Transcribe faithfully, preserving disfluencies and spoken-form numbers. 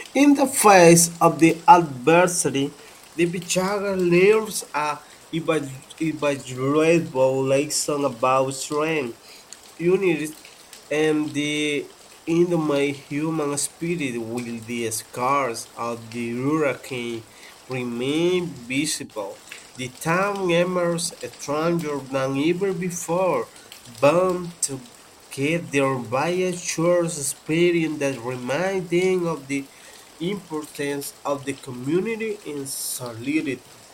In the face of the adversity, the Vijaga learns a invaluable lesson about strength, unity, and the intimate human spirit. While the scars of the hurricane remain visible, the town emerges stronger than ever before, bound together by a shared experience that reminds them of the importance of the community in solidarity.